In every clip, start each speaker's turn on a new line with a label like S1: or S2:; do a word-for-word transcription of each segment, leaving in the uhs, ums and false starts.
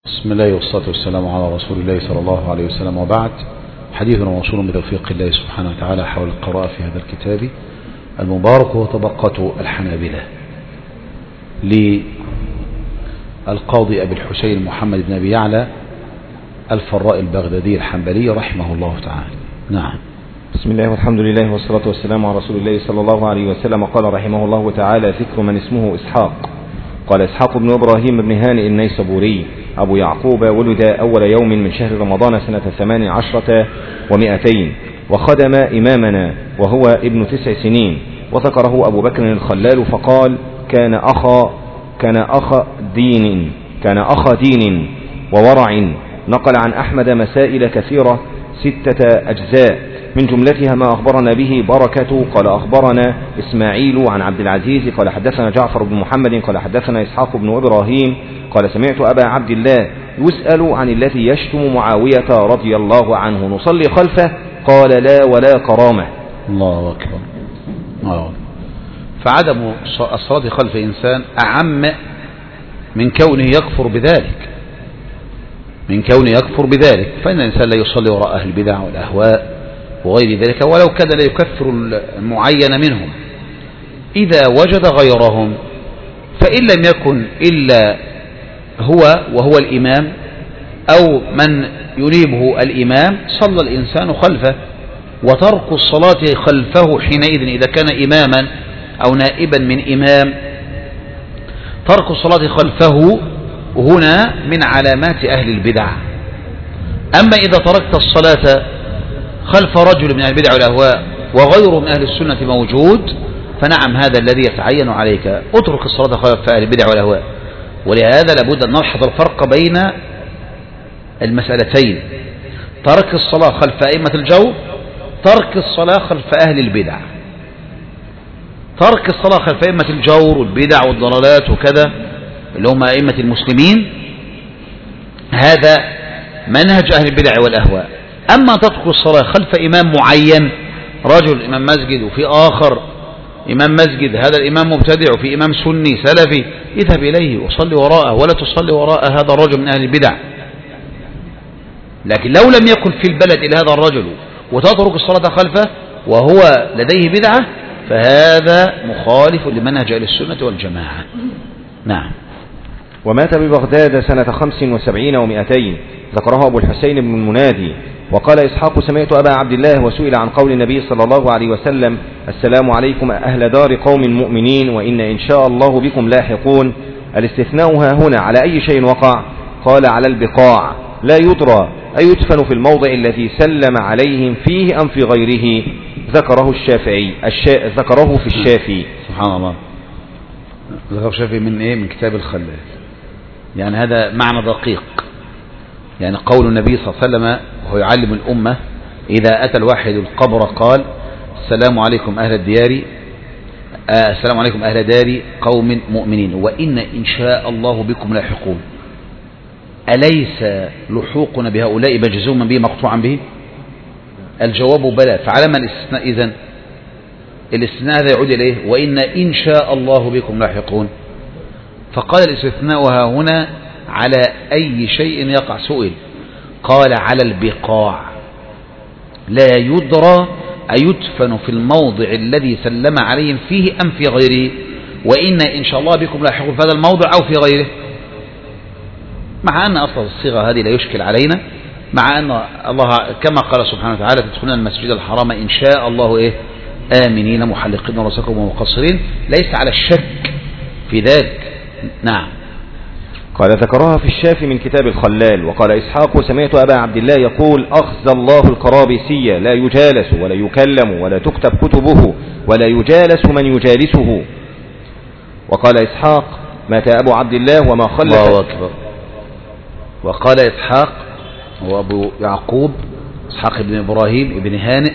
S1: بسم الله والصلاة والسلام على رسول الله صلى الله عليه وسلم، وبعد. حديثنا موصول بتوفيق الله سبحانه وتعالى حول القراءة في هذا الكتاب المبارك، وهو طبقة الحنابلة للقاضي أبي الحسين محمد بن أبي يعلى الفراء البغدادي الحنبلي رحمه الله تعالى. نعم.
S2: بسم الله والحمد لله والصلاة والسلام على رسول الله صلى الله عليه وسلم. قال رحمه الله تعالى: ذكر من اسمه إسحاق. قال إسحاق بن إبراهيم بن هانئ النيسابوري أبو يعقوب، ولد أول يوم من شهر رمضان سنة ثمان عشرة ومائتين، وخدم إمامنا وهو ابن تسع سنين. وذكره أبو بكر الخلال فقال: كان أخا كان أخ دين كان أخ دين وورع. نقل عن أحمد مسائل كثيرة ستة أجزاء، من جملتها ما أخبرنا به بركة قال أخبرنا إسماعيل عن عبد العزيز قال حدثنا جعفر بن محمد قال حدثنا إسحاق بن إبراهيم قال سمعت أبا عبد الله يسأل عن الذي يشتم معاوية رضي الله عنه: نصلي خلفه؟ قال: لا ولا كرامة.
S1: الله أكبر. الله. فعدم الصلاة خلف إنسان أعم من كونه يكفر بذلك من كونه يكفر بذلك فإن الإنسان لا يصلي وراء أهل البدع والأهواء وغير ذلك، ولو كان لا يكفر المعين منهم إذا وجد غيرهم، فإن لم يكن إلا هو وهو الإمام أو من ينيبه الإمام صلى الإنسان خلفه. وترك الصلاة خلفه حينئذ إذا كان إماما أو نائبا من إمام، ترك الصلاة خلفه هنا من علامات أهل البدع. أما إذا تركت الصلاة خلف رجل من أهل البدع والأهواء وغيره من أهل السنة موجود، فنعم هذا الذي يتعين عليك، اترك الصلاة خلف أهل البدع والأهواء. ولهذا لابد أن نلحظ الفرق بين المسألتين: ترك الصلاة خلف أئمة الجور، ترك الصلاة خلف أهل البدع. ترك الصلاة خلف أئمة الجور والبدع والضلالات وكذا اللي هم أئمة المسلمين، هذا منهج أهل البدع والأهواء. أما تترك الصلاة خلف إمام معين، رجل إمام مسجد وفي آخر إمام مسجد، هذا الإمام مبتدع وفي إمام سني سلفي، اذهب إليه وصلي وراءه، ولا تصلي وراء هذا الرجل من أهل البدع. لكن لو لم يكن في البلد إلى هذا الرجل وتترك الصلاة خلفه وهو لديه بدعة، فهذا مخالف لمنهج أهل السنة والجماعة. نعم.
S2: ومات ببغداد سنة خمس وسبعين ومائتين، ذكره أبو الحسين بن المنادي. وقال إسحاق: سمعت أبا عبد الله وسئل عن قول النبي صلى الله عليه وسلم: السلام عليكم أهل دار قوم مؤمنين وإن إن شاء الله بكم لاحقون. الاستثناء ها هنا على أي شيء وقع؟ قال: على البقاع، لا يدرى أيدفن في الموضع الذي سلم عليهم فيه أم في غيره. ذكره الشافعي الشا... ذكره في الشافي.
S1: سبحان الله. ذكر الشافعي من إيه؟ من كتاب الخلال. يعني هذا معنى دقيق. يعني قول النبي صلى الله عليه وسلم وهو يعلم الأمة: إذا أتى الواحد القبر قال: السلام عليكم أهل الديار آه السلام عليكم أهل دار قوم مؤمنين وإن إن شاء الله بكم لاحقون. أليس لحوقنا بهؤلاء مجزوما به مقطوعا به؟ الجواب بلى. فعلى ما الاستثناء إذن؟ الاستثناء هذا يعود إليه: وإن إن شاء الله بكم لاحقون. فقال الاستثناء ها هنا على أي شيء يقع؟ سئل قال: على البقاع، لا يدرى أيدفن في الموضع الذي سلم عليهم فيه أم في غيره، وإن إن شاء الله بكم لاحقون في هذا الموضع أو في غيره. مع أن أصل الصيغة هذه لا يشكل علينا، مع أن الله كما قال سبحانه وتعالى: تدخلون المسجد الحرام إن شاء الله إيه آمنين محلقين رؤوسكم ومقصرين، ليس على الشك في ذلك. نعم.
S2: قال: ذكرها في الشافي من كتاب الخلال. وقال إسحاق: سمعت أبا عبد الله يقول: أخزى الله القرابيسية، لا يجالس ولا يكلم ولا تكتب كتبه ولا يجالس من يجالسه. وقال إسحاق: مات أبو عبد الله وما خلف.
S1: الله أكبر. وقال إسحاق هو أبو يعقوب إسحاق بن إبراهيم بن هانئ،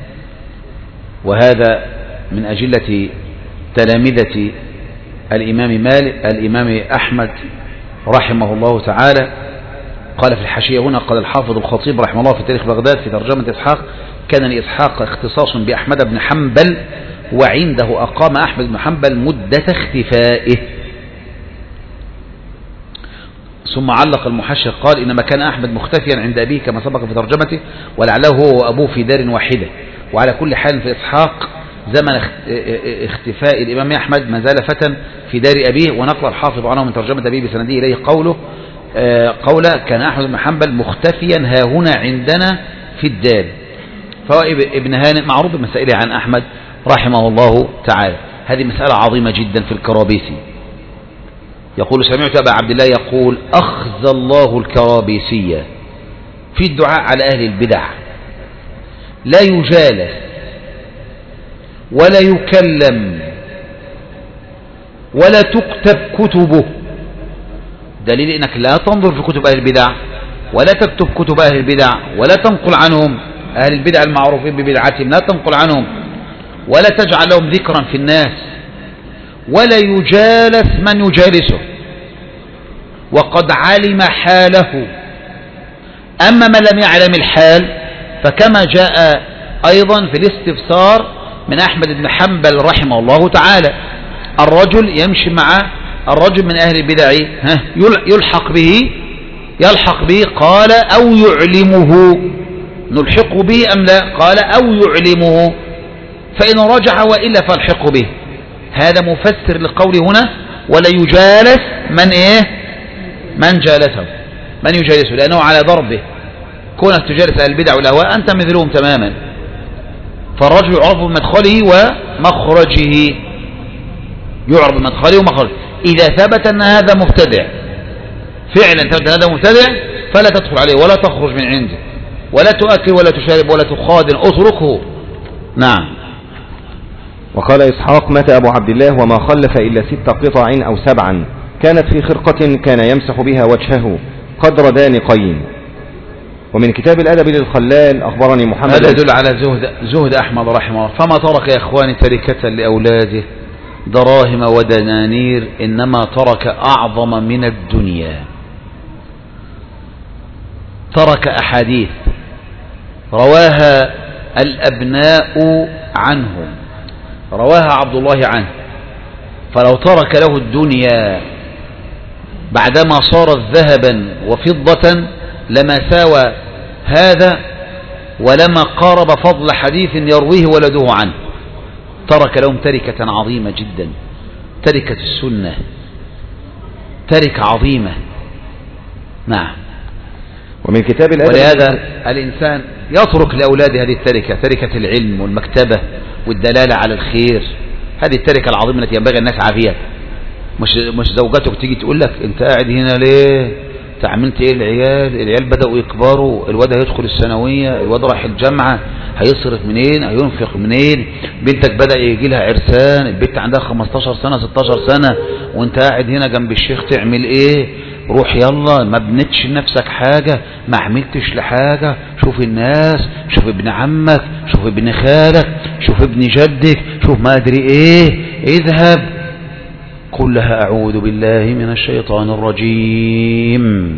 S1: وهذا من أجلة تلامذة الإمام مالك الإمام أحمد رحمه الله تعالى. قال في الحاشية هنا: قال الحافظ الخطيب رحمه الله في تاريخ بغداد في ترجمة إسحاق: كان لإسحاق اختصاص بأحمد بن حنبل، وعنده أقام أحمد بن حنبل مدة اختفائه. ثم علق المحشر قال إنما كان أحمد مختفيا عند أبيه كما سبق في ترجمته، ولعله هو وأبوه في دار واحدة. وعلى كل حال في إسحاق زمن اختفاء الإمام أحمد ما زال فتى في دار أبيه. ونقل الحافظ عنه من ترجمة أبيه بسنده إليه قوله قوله كان أحمد بن حنبل مختفيا ها هنا عندنا في الدار. فهو ابن هانئ معروف بمسائله عن أحمد رحمه الله تعالى. هذه مسألة عظيمة جدا في الكرابيسي. يقول سمعت أبا عبد الله يقول أخزى الله الكرابيسية في الدعاء على أهل البدع، لا يجالس ولا يكلم ولا تكتب كتبه. دليل انك لا تنظر في كتب اهل البدع ولا تكتب كتب اهل البدع ولا تنقل عنهم، اهل البدع المعروفين ببدعتهم لا تنقل عنهم ولا تجعل لهم ذكرا في الناس، ولا يجالس من يجالسه وقد علم حاله. اما من لم يعلم الحال فكما جاء ايضا في الاستفسار من احمد بن حنبل رحمه الله تعالى، الرجل يمشي مع الرجل من أهل البدع يلحق به يلحق به قال أو يعلمه، نلحق به أم لا؟ قال أو يعلمه، فإن رجع وإلا فالحق به. هذا مفسر لقوله هنا ولا يجالس من إيه من جالسه من يجالسه، لأنه على ضربه. كونك تجالس أهل البدع والأهواء أنت مثلهم تماما. فالرجل يعرف بمدخله ومخرجه، يعرف بمدخله ومخرجه. إذا ثبت أن هذا مبتدع فعلا، ثبت أن هذا مبتدع فلا تدخل عليه ولا تخرج من عنده ولا تؤكل ولا تشارب ولا تخادن، اتركه. نعم.
S2: وقال إسحاق مات أبو عبد الله وما خلف إلا ست قطع أو سبعا، كانت في خرقة كان يمسح بها وجهه قدر دانقين. ومن كتاب الأدب للخلال أخبرني محمد.
S1: هذا يدل على زهد, زهد أحمد رحمه الله. فما ترك يا إخواني تركة لأولاده دراهم ودنانير، إنما ترك أعظم من الدنيا. ترك أحاديث رواها الأبناء عنه، رواها عبد الله عنه. فلو ترك له الدنيا بعدما صارت ذهبا وفضة لما ساوى هذا ولما قارب فضل حديث يرويه ولده عنه. ترك لهم تركة عظيمة جدا، تركة السنة، تركة عظيمة. نعم.
S2: ومن كتاب الأدب.
S1: ولهذا الإنسان يترك لأولاده هذه التركة، تركة العلم والمكتبة والدلالة على الخير. هذه التركة العظيمة التي ينبغي الناس عافية. مش مش زوجتك تيجي تقول لك أنت قاعد هنا ليه؟ عملت ايه؟ العيال العيال بدأوا يكبروا، الواد هيدخل الثانوية، الواد راح الجامعة، هيصرف منين؟ هينفق منين؟ بنتك بدأ يجي لها عرسان، البنت عندها خمستاشر سنة ستاشر سنة وانت قاعد هنا جنب الشيخ تعمل ايه؟ روح يلا، ما بنتش لنفسك حاجة، ما عملتش لحاجة. شوف الناس، شوف ابن عمك، شوف ابن خالك، شوف ابن جدك، شوف ما ادري ايه. اذهب قل لها أعوذ بالله من الشيطان الرجيم.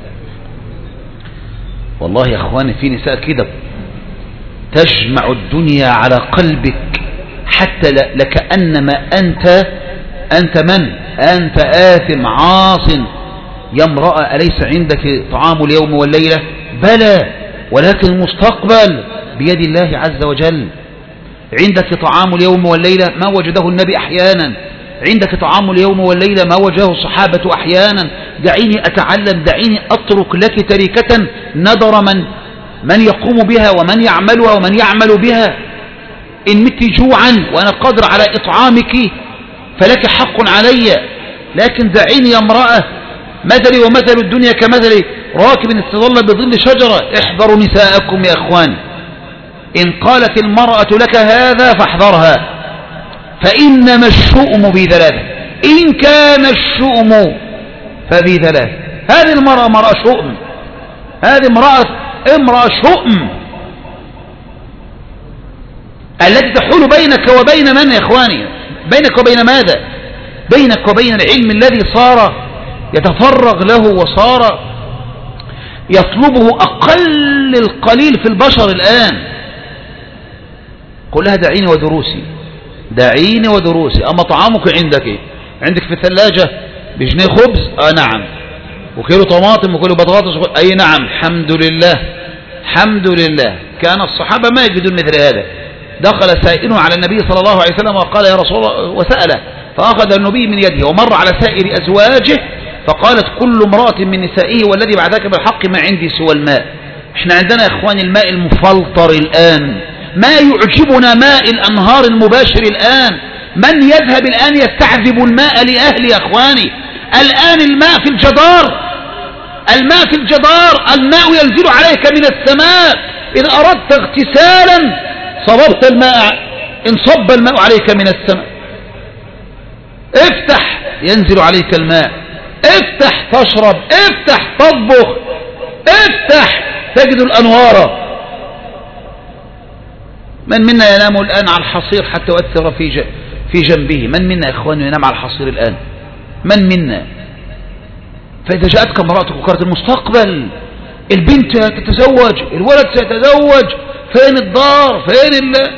S1: والله يا أخواني في نساء كده تجمع الدنيا على قلبك حتى لكأنما أنت أنت من؟ أنت آثم عاص. يا امرأة أليس عندك طعام اليوم والليلة؟ بلى، ولكن المستقبل بيد الله عز وجل. عندك طعام اليوم والليلة ما وجده النبي أحيانا، عندك طعام اليوم والليلة ما وجهه الصحابة أحيانا. دعيني أتعلم، دعيني أترك لك تركة ندر من من يقوم بها ومن يعملها ومن يعمل بها. إن مت جوعا وأنا قادر على إطعامك فلك حق علي، لكن دعيني يا امرأة. مثلي ومثل الدنيا كمثل راكب استظل بظل شجرة. احذروا نساءكم يا إخوان، إن قالت المرأة لك هذا فاحذرها، فإنما الشؤم بثلاثة. إن كان الشؤم فبثلاثة. هذه المرأة مرأة شؤم، هذه امرأة امرأة شؤم التي تحول بينك وبين من يا إخواني؟ بينك وبين ماذا؟ بينك وبين العلم الذي صار يتفرغ له وصار يطلبه أقل القليل في البشر الآن. قل لها دعيني ودروسي، دعيني ودروسي. أما طعامك عندك إيه؟ عندك في الثلاجة بجنيه خبز؟ آه نعم. وكيلو طماطم وكيلو بطاطس. أي نعم، الحمد لله الحمد لله. كان الصحابة ما يجدون مثل هذا. دخل سائل على النبي صلى الله عليه وسلم وقال يا رسول الله، وسأله، فأخذ النبي من يده ومر على سائر أزواجه فقالت كل امرأة من نسائه والذي بعدك بالحق ما عندي سوى الماء. احنا عندنا يا اخوان الماء المفلتر الآن، ما يعجبنا ماء الأنهار المباشر الآن. من يذهب الآن يستعذب الماء لأهل يا اخواني. الآن الماء في الجدار، الماء في الجدار، الماء ينزل عليك من السماء. إذا أردت اغتسالا صببت الماء، إن صب الماء عليك من السماء. افتح ينزل عليك الماء، افتح تشرب، افتح تطبخ، افتح تجد الأنوار. من منا ينام الآن على الحصير حتى يؤثر في في جنبه؟ من منا يا إخواني ينام على الحصير الآن؟ من منا؟ فإذا جاءتك امرأتك وكرت المستقبل، البنت تتزوج، الولد سيتزوج، فين الدار؟ فين ال...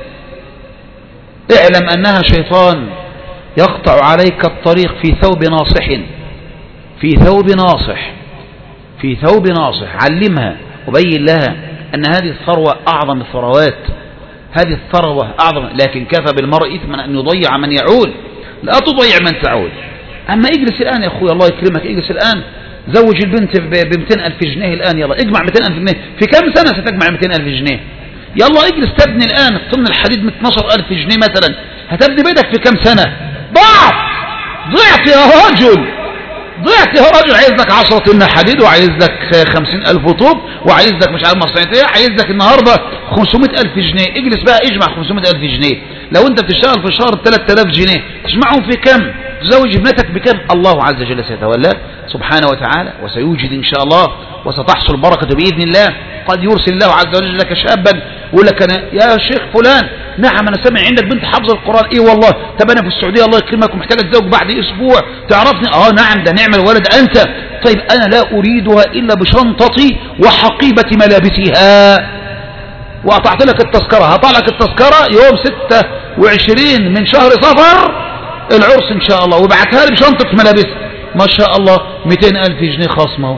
S1: اعلم أنها شيطان يقطع عليك الطريق في ثوب ناصح، في ثوب ناصح، في ثوب ناصح. علمها وبين لها أن هذه الثروة أعظم الثروات، هذه الثروة أعظم. لكن كفى بالمرء إثما أن يضيع من يعول، لا تضيع من تعول. أما اجلس الآن يا أخوي، الله يكرمك، اجلس الآن، زوج البنت ب مئتين ألف جنيه الآن، يلا اجمع مئتين ألف جنيه. في كم سنة ستجمع مئتين ألف جنيه؟ يلا اجلس تبني الآن طن الحديد اثناشر ألف جنيه مثلا، هتبني بيتك في كم سنة؟ ضعف، ضعت يا رجل، ضعت يا رجل. عايز لك عشرة طن حديد، وعايز لك خمسين ألف طوب، وعايز لك مش عارف مصنعية، عايز لك النهاردة خمسمائة ألف جنيه. اجلس بقى اجمع خمسمائة ألف جنيه. لو انت بتشتغل في الشهر ثلاثة آلاف جنيه تجمعهم في كم؟ تزوج ابنتك بكم؟ الله عز وجل سيتولى سبحانه وتعالى وسيوجد إن شاء الله، وستحصل بركة بإذن الله. قد يرسل الله عز وجل لك شابا يقول لك أنا يا شيخ فلان، نعم أنا سامع عندك بنت حافظة القرآن. إيه والله، طب أنا في السعودية الله يكرمك ومحتاج أتزوج بعد أسبوع، تعرفني؟ آه نعم، ده نعم الولد أنت. طيب أنا لا أريدها إلا بشنطتي وحقيبة ملابسها، وأطعت لك التذكرة، هطع لك التذكرة يوم ستة وعشرين من شهر صفر العرس إن شاء الله، وبعتها لي بشنطة ملابسها. ما شاء الله مئتين ألف جنيه خصمه،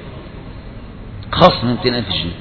S1: خصم مئتين ألف جنيه.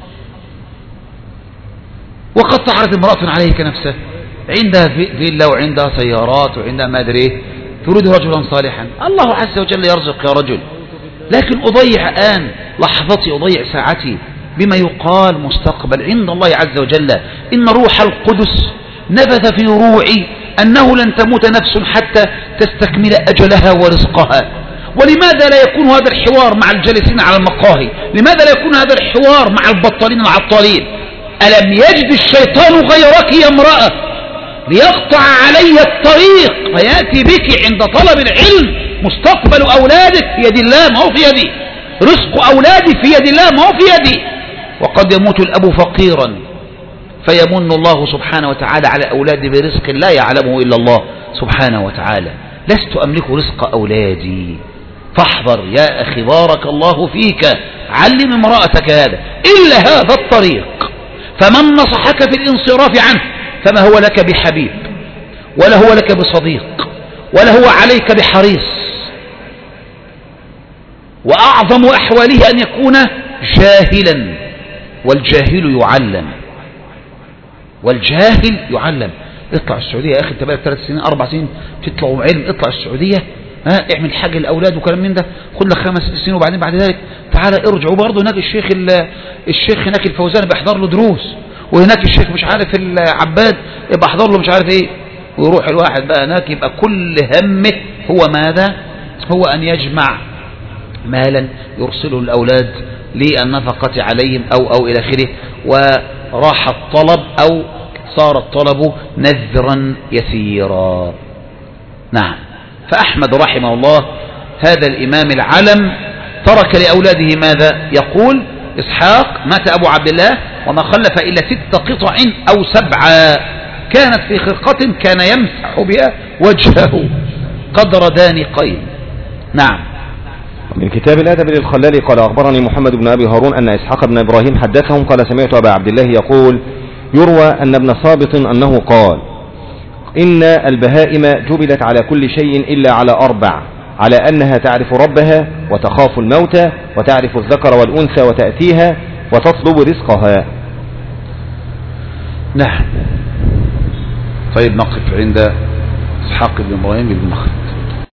S1: وقد تعرف امرأة عليك نفسها، عندها فيلا وعندها سيارات وعندها ما أدري إيه، تريد رجلا صالحا. الله عز وجل يرزق يا رجل، لكن أضيع الآن لحظتي، أضيع ساعتي بما يقال مستقبل عند الله عز وجل. إن روح القدس نفث في روعي أنه لن تموت نفس حتى تستكمل أجلها ورزقها. ولماذا لا يكون هذا الحوار مع الجالسين على المقاهي؟ لماذا لا يكون هذا الحوار مع البطالين العطالين؟ ألم يجد الشيطان غيرك يا امرأة ليقطع علي الطريق فيأتي بك عند طلب العلم؟ مستقبل أولادك في يد الله ما هو في يدي، رزق أولادي في يد الله ما هو في يدي. وقد يموت الأب فقيرا فيمن الله سبحانه وتعالى على أولادي برزق لا يعلمه إلا الله سبحانه وتعالى. لست أملك رزق أولادي، فاحذر يا أخي بارك الله فيك، علم امرأتك هذا. إلا هذا الطريق، فمن نصحك في الانصراف عنه فما هو لك بحبيب، ولا هو لك بصديق، ولا هو عليك بحريص. وأعظم أحواله أن يكون جاهلا، والجاهل يعلم، والجاهل يعلم. اطلع السعودية يا أخي، انت بقى ثلاث سنين أربع سنين تطلعوا علم، اطلع السعودية، ها اعمل حاجة للأولاد وكلام من ده، خد لك خمس سنين وبعدين بعد ذلك تعالى ارجع. وبرضه هناك الشيخ الشيخ هناك الفوزان بيحضر له دروس، وهناك الشيخ مش عارف العباد يبقى احضر له مش عارف ايه، ويروح الواحد بقى هناك يبقى كل همه هو ماذا؟ هو أن يجمع مالا يرسله الأولاد للنفقة عليهم أو أو إلى آخره، وراح الطلب أو صار الطلب نذرا يسيرا. نعم. فأحمد رحمه الله هذا الإمام العلم ترك لأولاده ماذا؟ يقول إسحاق مات أبو عبد الله وما خلف إلا ست قطع أو سبعة كانت في خرقة كان يمسح بها وجهه قدر دانقين. نعم.
S2: من كتاب الأدب للخلال قال أخبرني محمد بن أبي هارون أن إسحاق بن إبراهيم حدثهم قال سمعت أبا عبد الله يقول يروى أن ابن صابط أنه قال إن البهائم جبلت على كل شيء إلا على أربع: على أنها تعرف ربها وتخاف الموت وتعرف الذكر والأنثى وتأتيها وتطلب رزقها.
S1: نعم. طيب نقف عند إسحاق بن إبراهيم بن مخلد.